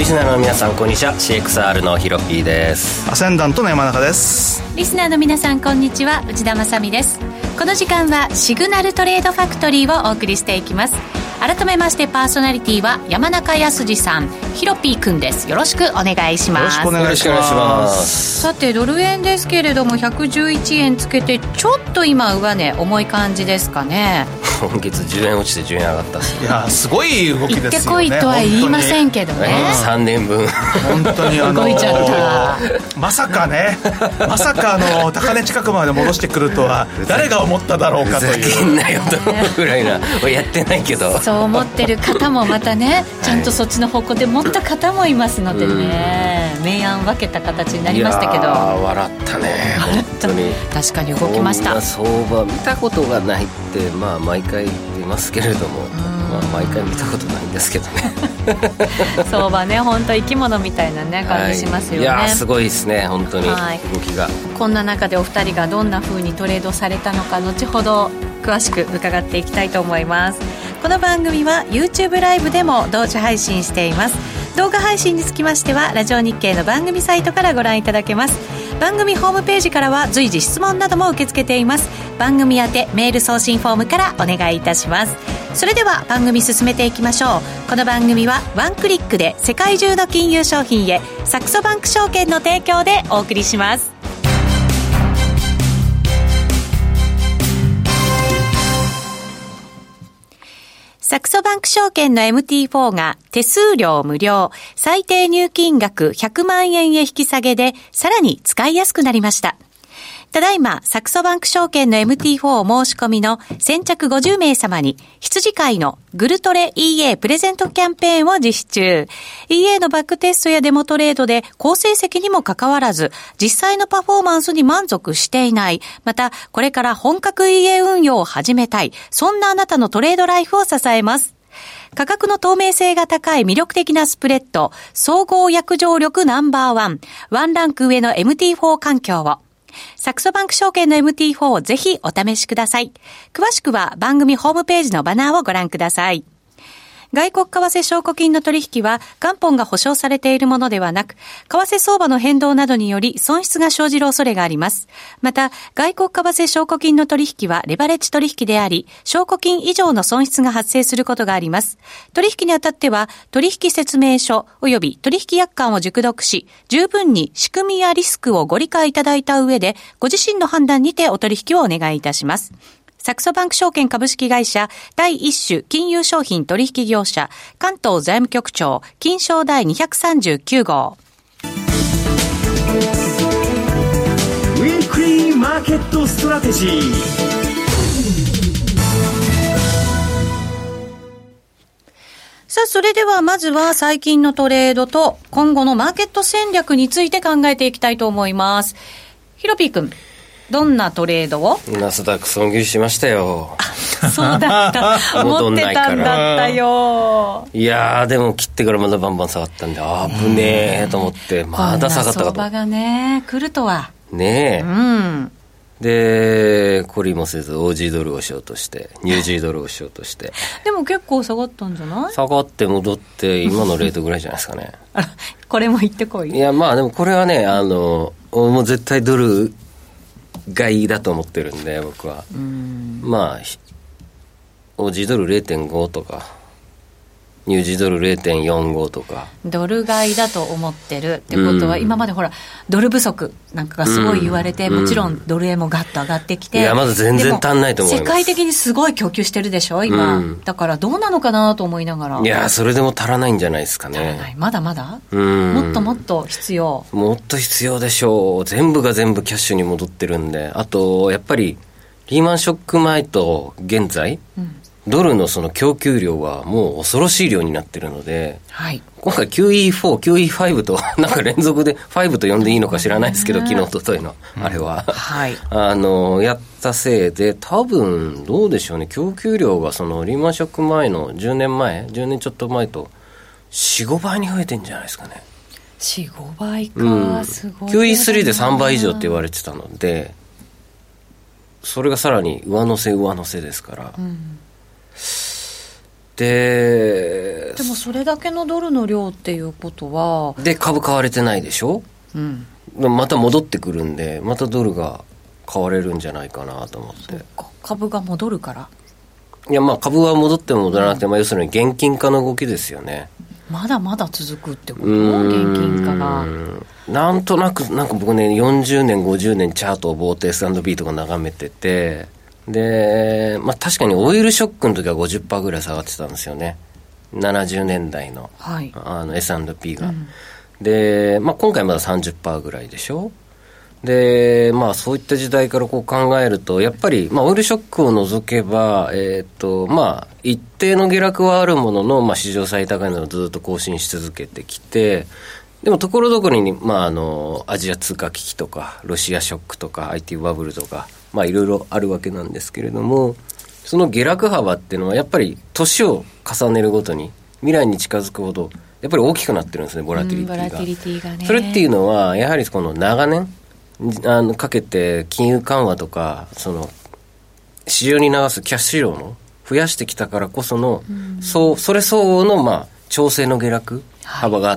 リスナーの皆さんこんにちは。 CXR のヒロピーです。 アセンダントの山中です。 リスナーの皆さんこんにちは、内田まさみです。この時間はシグナルトレードファクトリーをお送りしていきます。改めましてパーソナリティは山中康さん、ヒロピーくんです。よろしくお願いします。 よろしくお願いします。 さてドル円ですけれども111円つけてちょっと今上値重い感じですかね。 今月10円落ちて10円上がったっす。 いやすごい動きですよね。 行ってこいとは言いませんけどね。 3年分本当に動いちゃったまさか高値近くまで戻してくるとは誰が思っただろうかという。 ふざけんなよと思うぐらいなやってないけどそう思ってる方もまたねちゃんとそっちの方向で持った方もいますのでね、明暗分けた形になりましたけど。 笑ったね本当に。 確かに動きました。 こんな相場見たことがないって、まあ毎回出ますけれども、まあ、毎回見たことないんですけどね相場ね本当生き物みたいな、ね、感じしますよね。 いやすごいですね本当に、動きが。 こんな中でお二人がどんな風にトレードされたのか後ほど詳しく伺っていきたいと思います。この番組は YouTube ライブでも同時配信しています。動画配信につきましてはラジオ日経の番組サイトからご覧いただけます。番組ホームページからは随時質問なども受け付けています。番組宛てメール送信フォームからお願いいたします。それでは番組進めていきましょう。この番組はワンクリックで世界中の金融商品へ、サクソバンク証券の提供でお送りします。サクソバンク証券の MT4 が手数料無料、最低入金額100万円へ引き下げでさらに使いやすくなりました。ただいま、サクソバンク証券の MT4 お申し込みの先着50名様に、羊飼いのグルトレ EA プレゼントキャンペーンを実施中。EA のバックテストやデモトレードで好成績にもかかわらず、実際のパフォーマンスに満足していない。また、これから本格 EA 運用を始めたい。そんなあなたのトレードライフを支えます。価格の透明性が高い魅力的なスプレッド、総合約定力ナンバー1、ワンランク上の MT4 環境を。サクソバンク証券の MT4 をぜひお試しください。詳しくは番組ホームページのバナーをご覧ください。外国為替証拠金の取引は元本が保証されているものではなく、為替相場の変動などにより損失が生じる恐れがあります。また、外国為替証拠金の取引はレバレッジ取引であり、証拠金以上の損失が発生することがあります。取引にあたっては、取引説明書及び取引約款を熟読し、十分に仕組みやリスクをご理解いただいた上で、ご自身の判断にてお取引をお願いいたします。サクソバンク証券株式会社第一種金融商品取引業者関東財務局長金商第239号。 ウィークリーマーケットストラテジー。 さあ、それではまずは最近のトレードと今後のマーケット戦略について考えていきたいと思います。ヒロピー君、どんなトレードを？ ナスダック損切りしましたよ。 そうだった持ってたんだったよ。 いやーでも切ってからまだバンバン下がったんで危ねえと思ってまだ下がったかと。 こんな相場がね来るとはねえ、で懲りもせず OG ドルをしようとしてニュージードルをしようとしてでも結構下がったんじゃない？ 下がって戻って今のレートぐらいじゃないですかねこれも言ってこい。 いやまあでもこれはねもう絶対ドル買いだと思ってるんで僕は。まあOG ドル 0.5 とかニュージードル 0.45 とかドル買いだと思ってるってことは、今までほらドル不足なんかがすごい言われて、もちろんドル円もガッと上がってきて、 いやまだ全然足んないと思います。 世界的にすごい供給してるでしょ今、だからどうなのかなと思いながら。 いやそれでも足らないんじゃないですかね。 足らない、まだまだもっともっと必要、 もっと必要でしょう。全部が全部キャッシュに戻ってるんで。あとやっぱりリーマンショック前と現在、ドルのその供給量はもう恐ろしい量になってるので、 はい、 今回 QE4、QE5 となんか連続で5と呼んでいいのか知らないですけど、昨日おとといのあれは、はい、やったせいで多分どうでしょうね、供給量がそのリーマンショック前の10年ちょっと前と 4,5 倍に増えてんじゃないですかね。 4,5 倍か、すごい。 QE3 で3倍以上って言われてたので、それがさらに上乗せですから、 でもそれだけのドルの量っていうことはで株買われてないでしょ、また戻ってくるんでまたドルが買われるんじゃないかなと思って。 そうか、株が戻るから。 いや株は戻っても戻らなくて、要するに現金化の動きですよね。 まだまだ続くってこと？現金化がなんとなく僕ね40年50年チャートをボート S&P とか眺めてて、で、確かにオイルショックの時は 50% ぐらい下がってたんですよね、70年代の、S&P が、で、今回まだ 30% ぐらいでしょ。でそういった時代からこう考えるとやっぱり、オイルショックを除けば、一定の下落はあるものの、史上最高値をずっと更新し続けてきて、でもところどころに、アジア通貨危機とかロシアショックとか IT バブルとか、いろいろあるわけなんですけれども、その下落幅っていうのはやっぱり年を重ねるごとに未来に近づくほどやっぱり大きくなってるんですね、ボラティリティが。 ボラティリティがね。 それっていうのはやはりこの長年かけて金融緩和とかその市場に流すキャッシュ量の増やしてきたからこその、それ相応の調整の下落幅があって、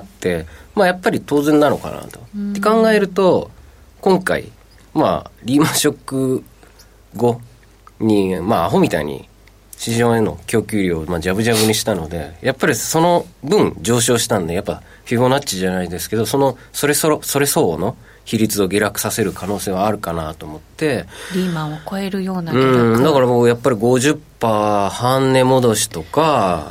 やっぱり当然なのかなと、って考えると今回リーマンショック後にアホみたいに市場への供給量をジャブジャブにしたので、やっぱりその分上昇したんで、やっぱフィボナッチじゃないですけどそれ相応の比率を下落させる可能性はあるかなと思って、 リーマンを超えるような下落、 だからもうやっぱり 50% 半値戻しとか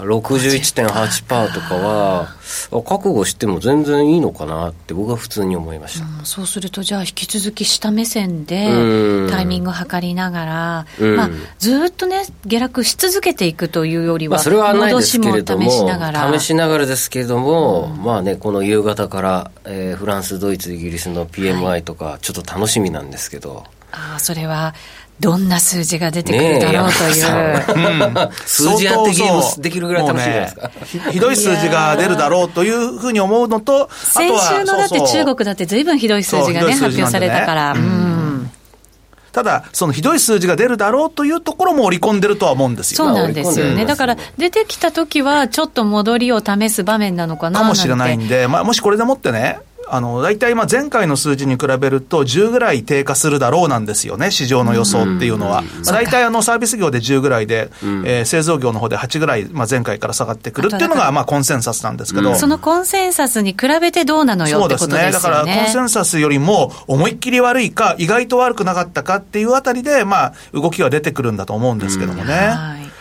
61.8% とかは覚悟しても全然いいのかなって僕は普通に思いました、 そうするとじゃあ引き続き下目線でタイミングを測りながら、ずっとね下落し続けていくというよりは、 それはないですけれども戻しも試しながらですけれども、この夕方から、フランスドイツイギリスの PMI とかちょっと楽しみなんですけど、 それはどんな数字が出てくるだろうという、 数字やってゲームできるぐらい楽しみじゃないですか。 ひどい数字が出るだろうというふうに思うのと、 先週のだって中国だって随分ひどい数字がね発表されたから、 ただそのひどい数字が出るだろうというところも織り込んでるとは思うんですよ。 そうなんですよね。だから出てきた時はちょっと戻りを試す場面なのかなかもしれないんで、もしこれでもってね、大体前回の数字に比べると10ぐらい低下するだろうなんですよね、市場の予想っていうのは。大体サービス業で10ぐらいで、製造業の方で8ぐらい、前回から下がってくるっていうのがコンセンサスなんですけど、 そのコンセンサスに比べてどうなのよってことですよね。 だからコンセンサスよりも思いっきり悪いか意外と悪くなかったかっていうあたりで、動きが出てくるんだと思うんですけどもね。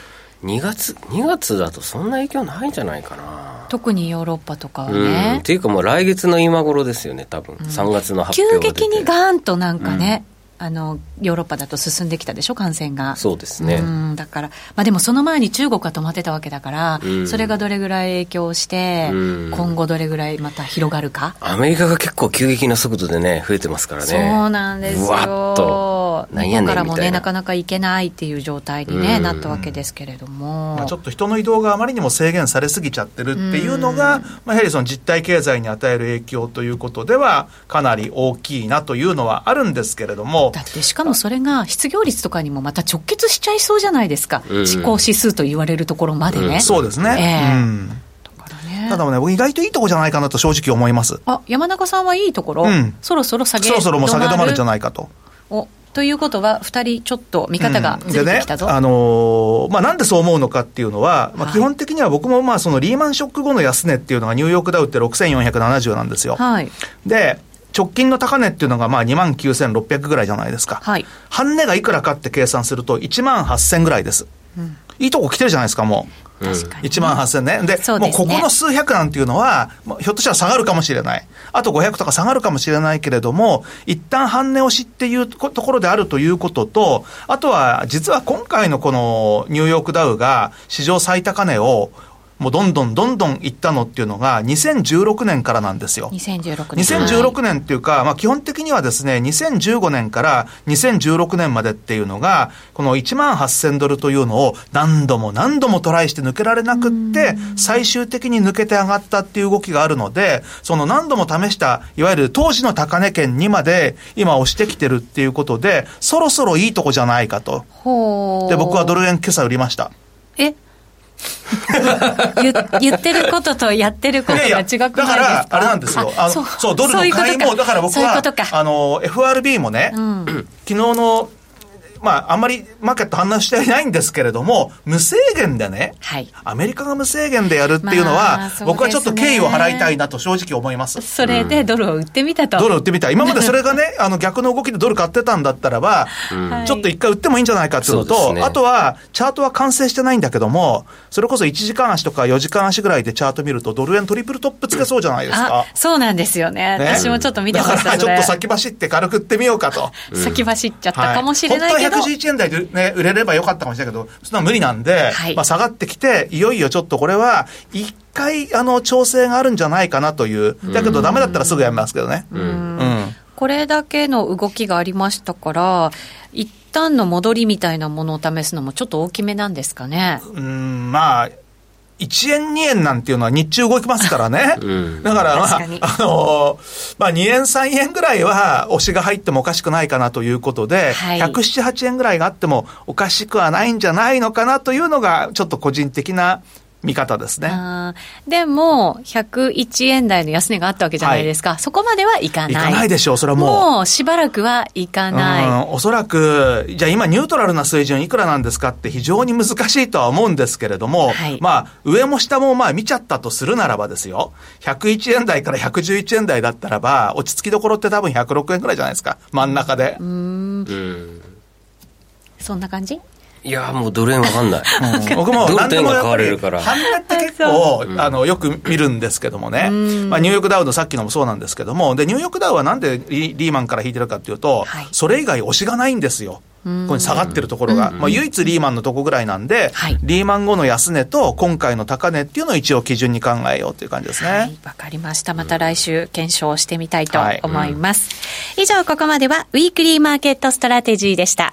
2月だとそんな影響ないんじゃないかな。 特にヨーロッパとかはね。 っていうかもう来月の今頃ですよね、多分、3月の発表が出て急激にガーンとヨーロッパだと進んできたでしょ、感染が。 そうですね。 だから、でもその前に中国が止まってたわけだから、それがどれぐらい影響して、今後どれぐらいまた広がるか。 アメリカが結構急激な速度でね増えてますからね。 そうなんですよ。 うわっと日本からもねなかなか行けないっていう状態に、なったわけですけれども、 ちょっと人の移動があまりにも制限されすぎちゃってるっていうのが、やはりその実体経済に与える影響ということではかなり大きいなというのはあるんですけれども、 だってしかもそれが失業率とかにもまた直結しちゃいそうじゃないですか、実行指数と言われるところまでね、 そうですね、ただ僕意外といいとこじゃないかなと正直思います。 山中さんはいいところ、そろそろもう下げ止まるじゃないかと。 ということは2人ちょっと見方がずれてきたぞ、 なんでそう思うのかっていうのは、基本的には僕もそのリーマンショック後の安値っていうのがニューヨークダウって6470なんですよ、で直近の高値っていうのが29,600ぐらいじゃないですか、半値がいくらかって計算すると18,000ぐらいです、いいとこ来てるじゃないですか、もう確かに、 18,000ね。で、もうここの数百なんていうのは、ひょっとしたら下がるかもしれない。あと500とか下がるかもしれないけれども、一旦半値押しっていうところであるということと、あとは実は今回のこのニューヨークダウが史上最高値をもうどんどんいったのっていうのが2016年からなんですよ。2016年っていうか、基本的にはですね、2015年から2016年までっていうのがこの18,000ドルというのを何度もトライして抜けられなくって最終的に抜けて上がったっていう動きがあるので、その何度も試したいわゆる当時の高値圏にまで今押してきてるっていうことで、そろそろいいとこじゃないかと。で僕はドル円今朝売りました。 言ってることとやってることが違くないですか？ だからあれなんですよ。そうドルの買いもだから僕はFRB もね、昨日のあんまりマーケット反応していないんですけれども、無制限でね、はい、アメリカが無制限でやるっていうのは、僕はちょっと敬意を払いたいなと正直思います。 それでドルを売ってみたと。 ドルを売ってみた。今までそれがね、逆の動きでドル買ってたんだったらば、ちょっと一回売ってもいいんじゃないかっていうのと、あとは、チャートは完成してないんだけども、それこそ1時間足とか4時間足ぐらいでチャート見ると、ドル円トリプルトップつけそうじゃないですか。 そうなんですよね。私もちょっと見てました。 だからちょっと先走って軽く売ってみようかと。 先走っちゃったかもしれないけど。 本当は111円台でね、売れればよかったかもしれないけど、そんな無理なんで、はい、下がってきて、いよいよちょっとこれは、一回、調整があるんじゃないかなという。だけどダメだったらすぐやめますけどね。 これだけの動きがありましたから、一旦の戻りみたいなものを試すのもちょっと大きめなんですかね。 1円2円なんていうのは日中動きますからね。だから2円3円ぐらいは押しが入ってもおかしくないかなということで、はい、107、8円ぐらいがあってもおかしくはないんじゃないのかなというのがちょっと個人的な見方ですね。 でも101円台の安値があったわけじゃないですか、はい、そこまではいかない。いかないでしょう。それはもうしばらくはいかない。 おそらくじゃあ今ニュートラルな水準いくらなんですかって非常に難しいとは思うんですけれども、はい、上も下も見ちゃったとするならばですよ、101円台から111円台だったらば落ち着きどころって多分106円ぐらいじゃないですか、真ん中で。 そんな感じ。 いやもうドル円わかんない。 僕も何でもやっぱり半値って結構よく見るんですけどもね。ニューヨークダウのさっきのもそうなんですけども、でニューヨークダウはなんでリーマンから引いてるかっていうと、はい、それ以外押しがないんですよ。ここに下がってるところが、唯一リーマンのとこぐらいなんで、はい、リーマン後の安値と今回の高値っていうのを一応基準に考えようという感じですね。 はい、わかりました。また来週検証してみたいと思います。以上ここまではウィークリーマーケットストラテジーでした。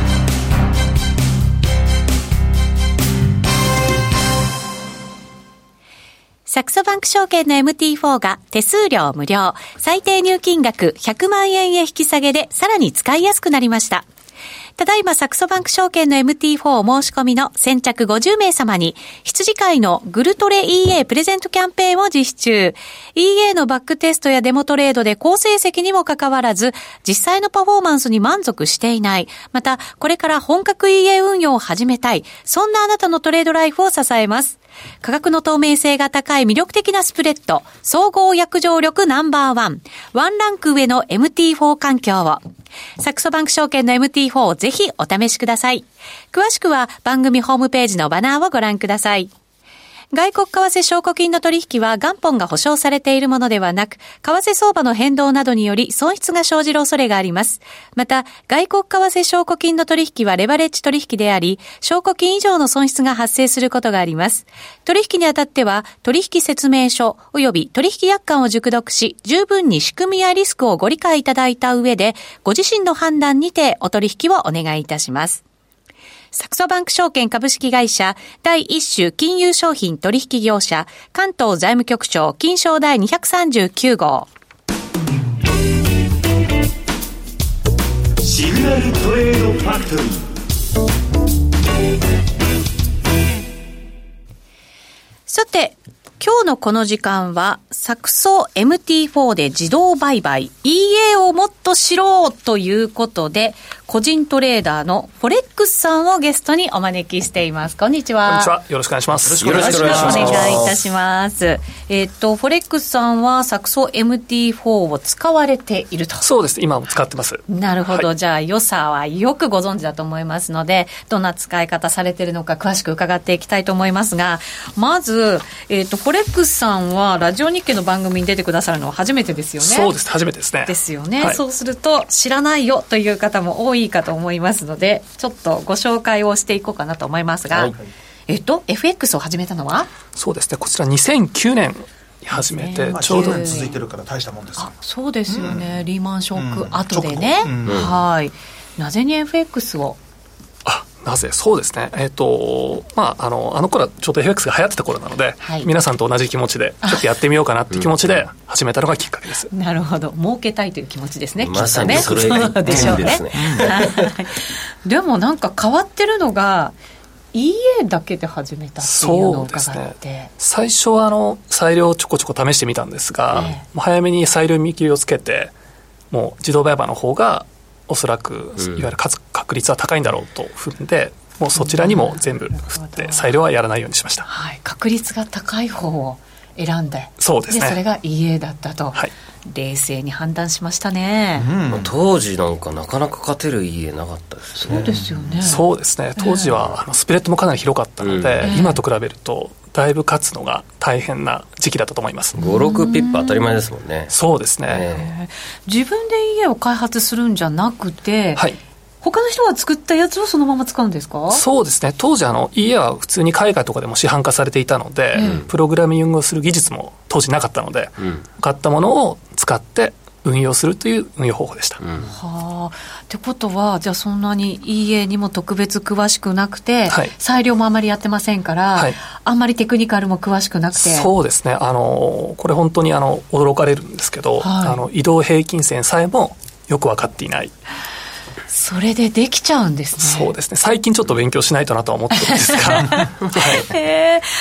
サクソバンク証券の MT4 が手数料無料、最低入金額100万円へ引き下げでさらに使いやすくなりました。ただいまサクソバンク証券の MT4 申し込みの先着50名様に羊飼いのグルトレ EA プレゼントキャンペーンを実施中。EA のバックテストやデモトレードで好成績にもかかわらず実際のパフォーマンスに満足していない。またこれから本格 EA 運用を始めたい。そんなあなたのトレードライフを支えます。価格の透明性が高い魅力的なスプレッド、総合約定力ナンバーワン、ワンランク上の MT4 環境を。サクソバンク証券の MT4 をぜひお試しください。詳しくは番組ホームページのバナーをご覧ください。外国為替証拠金の取引は元本が保証されているものではなく、為替相場の変動などにより損失が生じる恐れがあります。また、外国為替証拠金の取引はレバレッジ取引であり、証拠金以上の損失が発生することがあります。取引にあたっては、取引説明書及び取引約款を熟読し、十分に仕組みやリスクをご理解いただいた上で、ご自身の判断にてお取引をお願いいたします。サクソバンク証券株式会社第一種金融商品取引業者関東財務局長金商第239号。 シグナルトレードファクトリー。 さて今日のこの時間はサクソ MT4 で自動売買 EA をもっと知ろうということで個人トレーダーのフォレックスさんをゲストにお招きしています。こんにちは。 こんにちは。よろしくお願いします。 よろしくお願いいたします。フォレックスさんはサクソ MT4 を使われていると。 そうです。今も使ってます。 なるほど、 はい、 じゃあ良さはよくご存知だと思いますのでどんな使い方されているのか詳しく伺っていきたいと思いますが、まず、フォレックスさんはラジオ日経の番組に出てくださるのは初めてですよね。 そうです。初めてですね。 ですよね、 はい、 そうすると知らないよという方も多いかと思いますのでちょっとご紹介をしていこうかなと思いますが、はい、FX を始めたのはそうですね、こちら2009年に始めて、ちょうど続いてるから大したもんです。 そうですよね、リーマンショック後でね、はい。なぜに FX をなぜそうですね、あの頃はちょうど FX が流行ってた頃なので、はい、皆さんと同じ気持ちでちょっとやってみようかなっていう気持ちで始めたのがきっかけです。 なるほど、儲けたいという気持ちですね。 まさにそれでしょうね。でもなんか変わってるのが EA だけで始めたっていうのを伺って、そうですね、 最初は裁量をちょこちょこ試してみたんですが、もう早めに裁量見切りをつけて、もう自動売買の方がおそらくいわゆる確率は高いんだろうと踏んで、もうそちらにも全部振って裁量はやらないようにしました、 はい、確率が高い方を選んで、 そうですね、 でそれが EA だったと、はい、冷静に判断しましたね、 当時なんかなかなか勝てる EA なかったですね。 そうですよね。 そうですね、当時はスプレッドもかなり広かったので、今と比べるとだいぶ勝つのが大変な時期だったと思います。 5,6 ピップ当たり前ですもんね。 そうですね、 自分で EA を開発するんじゃなくて、はい、他の人が作ったやつをそのまま使うんですか？ そうですね、当時EA は普通に海外とかでも市販化されていたので、プログラミングをする技術も当時なかったので、買ったものを使って運用するという運用方法でした、 はあ、ってことはじゃあそんなに EA にも特別詳しくなくて、はい、裁量もあまりやってませんから、はい、あんまりテクニカルも詳しくなくて。 そうですね、これ本当に驚かれるんですけど、はい、移動平均線さえもよく分かっていない。 それでできちゃうんですね。 そうですね、最近ちょっと勉強しないとなとは思ってるんですが、はい、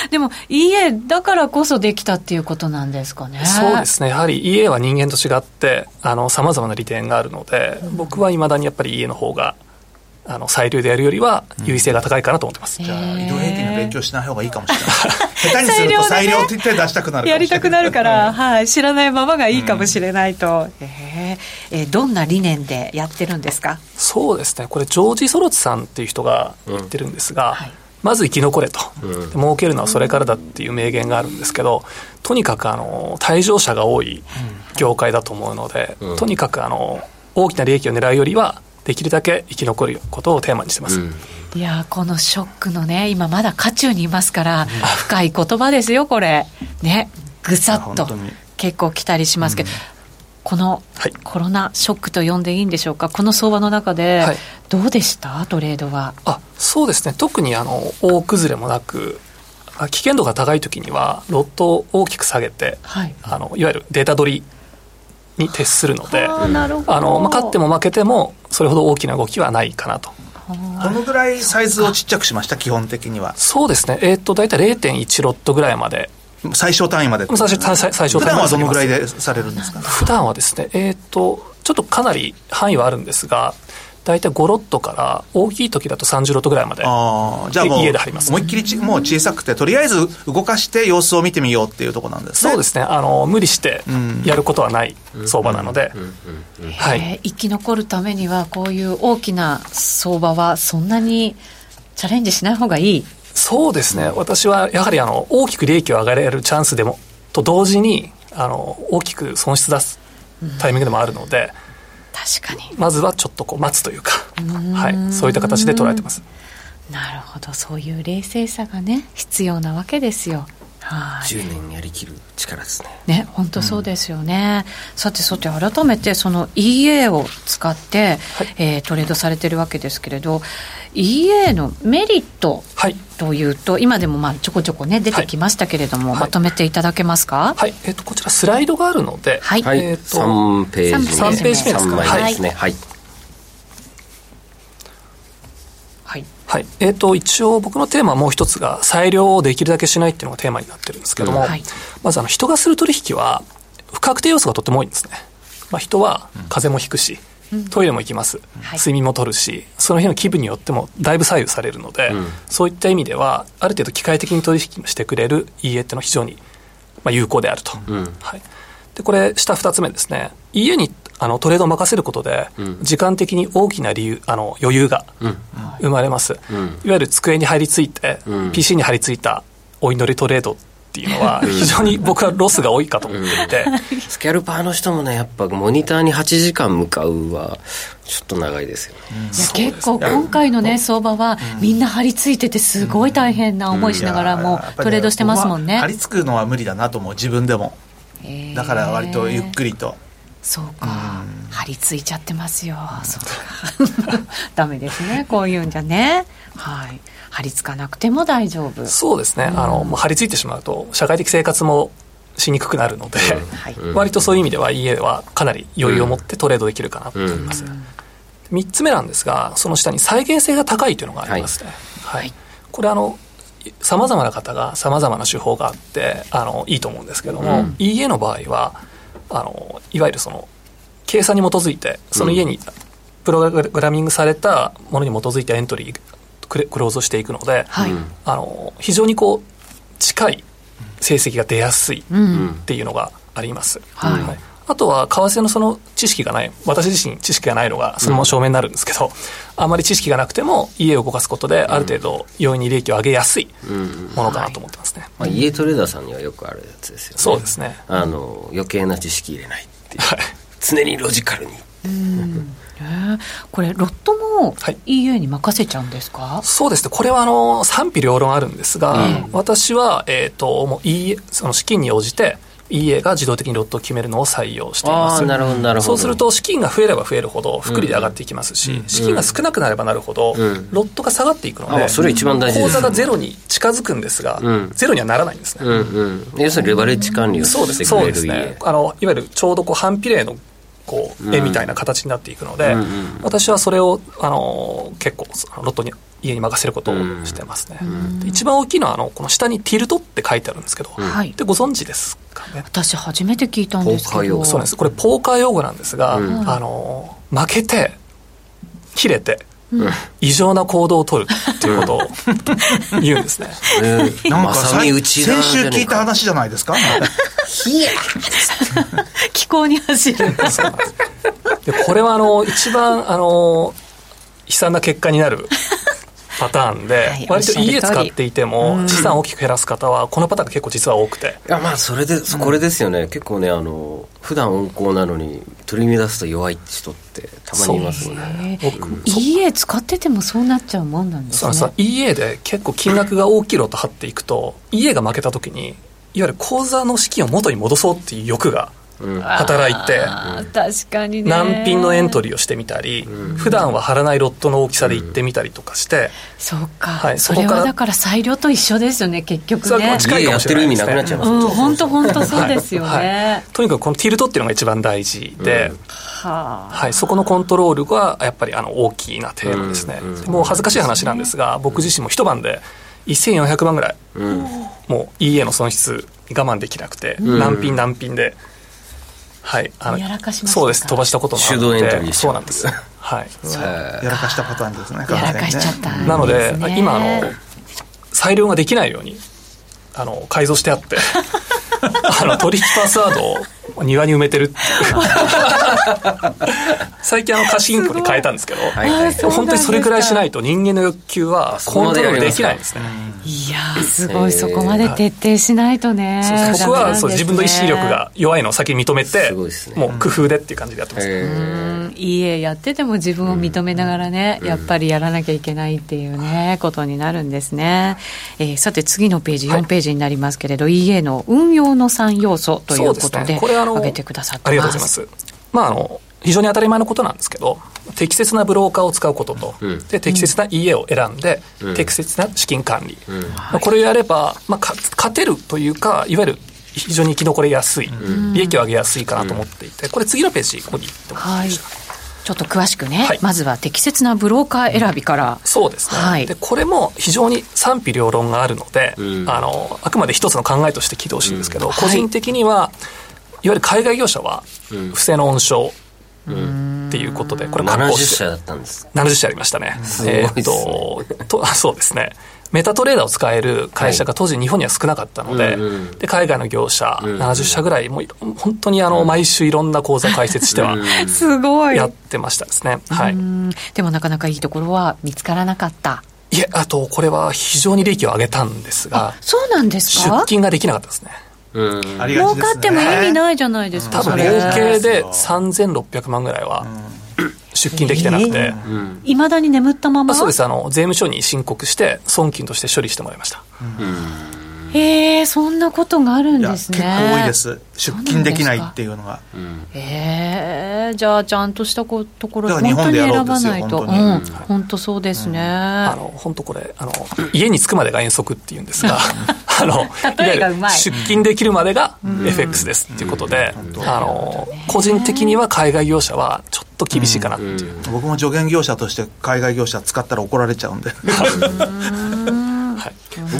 でも EA だからこそできたっていうことなんですかね。 そうですね、やはり EA は人間と違ってさまざまな利点があるので、僕は未だにやっぱり EA の方が裁量でやるよりは優位性が高いかなと思ってます、 じゃあ移動平均の勉強しない方がいいかもしれない下手にすると裁量って手出したくなるやりたくなるから、はい、知らないままがいいかもしれないと、どんな理念でやってるんですか？ そうですね、これジョージ・ソロツさんっていう人が言ってるんですが、はい、まず生き残れと、儲けるのはそれからだっていう名言があるんですけど、とにかく退場者が多い業界だと思うので、とにかく大きな利益を狙うよりはできるだけ生き残ることをテーマにしてます、 いやこのショックのね、今まだ渦中にいますから、深い言葉ですよこれね、ぐさっと結構来たりしますけど、このコロナショックと呼んでいいんでしょうか、この相場の中でどうでした、トレードは。 そうですね、特に大崩れもなく、危険度が高い時にはロットを大きく下げて、はい、いわゆるデータ取りに徹するので、勝っても負けてもそれほど大きな動きはないかなと。 どのぐらいサイズをちっちゃくしました、基本的には。 そうですね、大体 0.1 ロットぐらいまで、 最小単位まで。 最小単位普段はどのぐらいでされるんですか？ 普段はですね、ちょっとかなり範囲はあるんですが、大体5ロットから大きい時だと30ロットぐらいまで、 じゃあもう家で張ります。 思いっきりもう小さくて、とりあえず動かして様子を見てみようっていうところなんですね。 そうですね、無理してやることはない相場なので、 生き残るためにはこういう大きな相場はそんなにチャレンジしない方がいい。 そうですね、私はやはり大きく利益を上げられるチャンスでもと同時に大きく損失出すタイミングでもあるので、 確かにまずはちょっと待つというか、はい、そういった形で捉えてます。 なるほど、そういう冷静さがね必要なわけですよ。 10年やりきる力ですね。本当そうですよね、さて改めてその EA を使って、トレードされてるわけですけれど、 EA のメリットというと、今でもちょこちょこね出てきましたけれども、まとめていただけますか？ はい、こちらスライドがあるので、 3ページ目ですね。3枚ですね。 はい、一応僕のテーマはもう一つが裁量をできるだけしないっていうのがテーマになってるんですけども、まず人がする取引は不確定要素がとっても多いんですね。人は風邪もひくし、トイレも行きます、睡眠もとるし、その日の気分によってもだいぶ左右されるので、そういった意味ではある程度機械的に取引してくれる EA っていうのは非常に有効であると、でこれ下2つ目ですね、EA にトレードを任せることで、時間的に大きな余裕が生まれます、いわゆる机に張り付いて、PC に張り付いたお祈りトレードっていうのは非常に僕はロスが多いかと思っていてスキャルパーの人もね、やっぱモニターに8時間向かうはちょっと長いですよね、 結構今回のね相場はみんな張り付いててすごい大変な思いしながらもトレードしてますもんね。 張り付くのは無理だなと思う、自分でも。だから割とゆっくりと。 そうか、張り付いちゃってますよ。そうかダメですね、こういうんじゃね。張り付かなくても大丈夫。 そうですね、もう張り付いてしまうと社会的生活もしにくくなるので、割とそういう意味では EA はかなり余裕を持ってトレードできるかなと思います、3つ目なんですが、その下に再現性が高いというのがありますね、 これ様々な方が様々な手法があっていいと思うんですけども、EA の場合はいわゆるその計算に基づいてその家にプログラミングされたものに基づいてエントリークローズしていくので、非常にこう近い成績が出やすいっていうのがあります、あとは為替のその知識がない、私自身知識がないのがそのまま証明になるんですけど、あまり知識がなくても家を動かすことである程度容易に利益を上げやすいものかなと思ってますね、 家トレーダーさんにはよくあるやつですよね。 そうですね、 余計な知識入れないっていう、常にロジカルにこれロットも EA に任せちゃうんですか？ そうですね、これは賛否両論あるんですが、私は、もう EA その資金に応じてEA が自動的にロットを決めるのを採用しています。 なるほどなるほど。 そうすると資金が増えれば増えるほど複利で上がっていきますし、資金が少なくなればなるほど、ロットが下がっていくので、 それ一番大事です。 口座がゼロに近づくんですが、ゼロにはならないんですね、 要するにレバレッジ管理をしてくれる。 そうですね、いわゆるちょうど反比例のこう絵みたいな形になっていくので、私はそれを結構ロットに家に任せることをしてますね。一番大きいのはこの下にティルトって書いてあるんですけど、でご存知ですかね？ 私初めて聞いたんですけど。 そうです。これポーカー用語なんですが、負けて切れて異常な行動を取るっていうことを言うんですね。 なんか先週聞いた話じゃないですか？ 気候に走る。 でこれは一番悲惨な結果になるパターンで、割と家使っていても資産を大きく減らす方はこのパターンが結構実は多くて、 それでこれですよね。結構ね普段温厚なのに取り乱すと弱い人ってたまにいますよね。 EA 使っててもそうなっちゃうもんなんですね。 EA で結構金額が大きいロット張っていくと EA が負けた時にいわゆる口座の資金を元に戻そうっていう欲が働いて、 確かにね、 難品のエントリーをしてみたり、普段は張らないロットの大きさで行ってみたりとかして、 そうか、それはだから裁量と一緒ですよね、結局ね。 近いかもしれないですね。 やってる意味なくなっちゃいます。 本当そうですよね。 とにかくこのティルトっていうのが一番大事で、そこのコントロールがやっぱり大きなテーマですね。もう恥ずかしい話なんですが、僕自身も一晩で1400万ぐらい、もう EA の損失我慢できなくて、難品でやらかしましたか？ そうです、飛ばしたこともあるので。手動エントリー。そうなんです。 やらかしたパターンですね。 やらかしちゃった、 なので今裁量ができないように改造してあって取引パスワードを庭に埋めてるっていう最近貸金庫に変えたんですけど、本当にそれくらいしないと人間の欲求はコントロールできないんですね。 いやすごい、そこまで徹底しないとね。 僕は自分の意志力が弱いのを先に認めて、もう工夫でっていう感じでやってます。 EA やってても自分を認めながらね、やっぱりやらなきゃいけないっていうね、ことになるんですね。さて次のページ4ページになりますけれど、EA の運用の3要素ということで挙げてくださってます。 ありがとうございます。非常に当たり前のことなんですけど、適切なブローカーを使うことと、で適切な EA を選んで、適切な資金管理、これをやれば、勝てるというか、いわゆる非常に生き残りやすい、利益を上げやすいかなと思っていて、これ次のページここに行ってもらいました。 ちょっと詳しくね、まずは適切なブローカー選びから。 そうですね、でこれも非常に賛否両論があるので、あくまで一つの考えとして聞いてほしいんですけど、個人的には、いわゆる海外業者は不正の温床っていうことで、これ 70社だったんです。 70社ありましたね。そうですね。メタトレーダーを使える会社が当時日本には少なかったので、で海外の業者70社ぐらい、もう本当に毎週いろんな口座開設してはすごいやってましたですね。 でもなかなかいいところは見つからなかった。 いえ、あとこれは非常に利益を上げたんですが、 そうなんですか？ 出金ができなかったですね。 儲かっても意味ないじゃないですか。 多分合計で3600万ぐらいは出金できてなくて、 いまだに眠ったまま。 そうです。税務署に申告して損金として処理してもらいました。 そんなことがあるんですね。 結構多いです、出金できないっていうのが。 じゃあちゃんとしたところ本当に選ばないと。本当そうですね。 本当これ家に着くまでが遠足っていうんですがいわゆる出金できるまでが FX ですっていうことで、個人的には海外業者はちょっと厳しいかなっていう。 僕も助言業者として海外業者使ったら怒られちゃうんで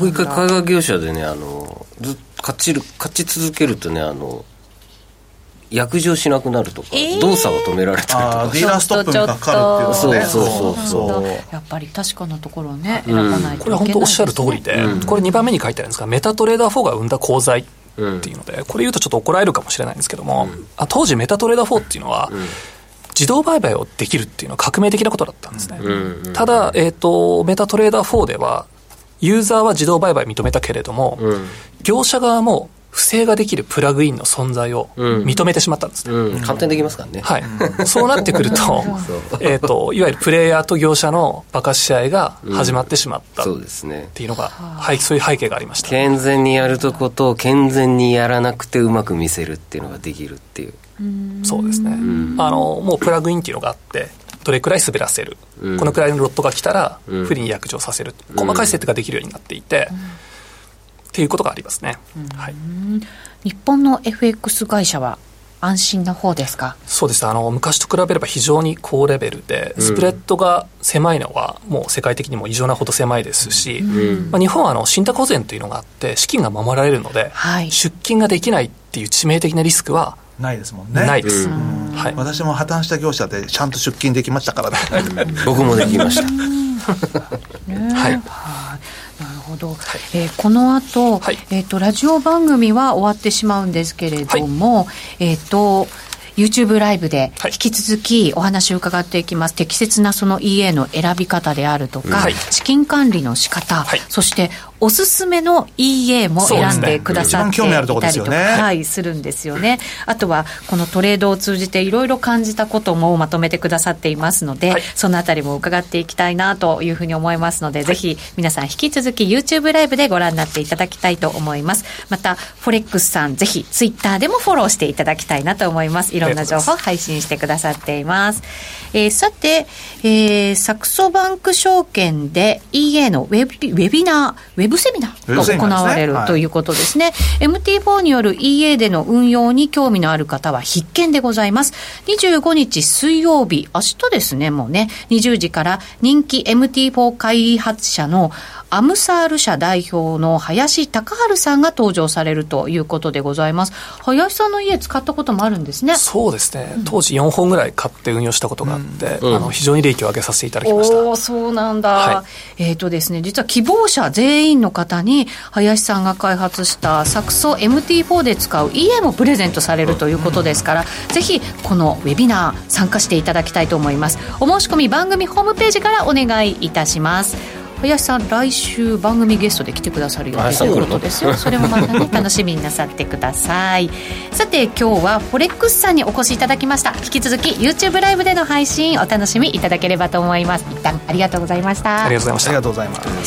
僕一回海外業者でねずっと勝ち続けるとね約定しなくなるとか、動作を止められたりとか、 ディーラーストップにかかるっていうのね。 そうやっぱり確かなところをね選ばないといけないですね。 これは本当おっしゃる通りで、これ2番目に書いてあるんですが、メタトレーダー4が生んだ功罪っていうので、これ言うとちょっと怒られるかもしれないんですけども、当時メタトレーダー4っていうのは、自動売買をできるっていうのは革命的なことだったんですね。ただ、メタトレーダー4ではユーザーは自動売買認めたけれども、業者側も不正ができるプラグインの存在を認めてしまったんですね。 簡単にできますからね。 はい。そうなってくると、いわゆるプレイヤーと業者の馬鹿し合いが始まってしまったっていうのが、そういう背景がありました。 健全にやるとこと健全にやらなくてうまく見せるっていうのができるっていう。 そうですね。もうプラグインっていうのがあって、どれくらい滑らせる、このくらいのロットが来たら不利に約定させる、細かい設定ができるようになっていて、っていうことがありますね。はい、 日本の FX 会社は安心な方ですか？ そうです。昔と比べれば非常に高レベルで、スプレッドが狭いのはもう世界的にも異常なほど狭いですし、日本は信託保全というのがあって資金が守られるので、出金ができないっていう致命的なリスクはないですもんね。 ないです。 はい、私も破綻した業者でちゃんと出金できましたからね。 僕もできました。 はい。 なるほど。この後、ラジオ番組は終わってしまうんですけれども、YouTube ライブで引き続きお話を伺っていきます。適切なその EA の選び方であるとか、資金管理の仕方、そしておすすめの EA も選んでくださっていたりとか、するんですよね。あとはこのトレードを通じていろいろ感じたこともまとめてくださっていますので、そのあたりも伺っていきたいなというふうに思いますので、ぜひ皆さん引き続き YouTube ライブでご覧になっていただきたいと思います。またフォレックスさん、ぜひ Twitter でもフォローしていただきたいなと思います。いろんな情報を配信してくださっています。さて、サクソバンク証券で EA のウェビナー、ウェブセミナーが行われるということですね。MT4 による EA での運用に興味のある方は必見でございます。25日水曜日、明日ですね、もうね、20時から人気 MT4 開発者のアムサール社代表の林隆治さんが登場されるということでございます。林さんの家使ったこともあるんですね。 そうですね。当時4本ぐらい買って運用したことがあって、非常に利益を上げさせていただきました。 そうなんだ。ですね、実は希望者全員の方に林さんが開発したサクソ MT4 で使う EA もプレゼントされるということですから、ぜひこのウェビナー参加していただきたいと思います。お申し込み番組ホームページからお願いいたします。林さん、来週番組ゲストで来てくださるよということですよ。それもまたね楽しみになさってください。さて、今日はフォレックスさんにお越しいただきました。引き続き YouTube ライブでの配信お楽しみいただければと思います。一旦ありがとうございました。 ありがとうございました。 ありがとうございます。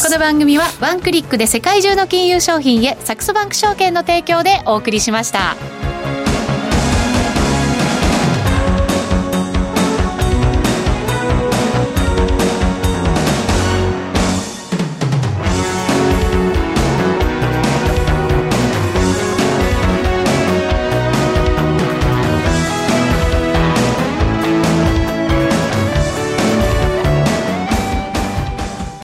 この番組はワンクリックで世界中の金融商品へ、サクソバンク証券の提供でお送りしました。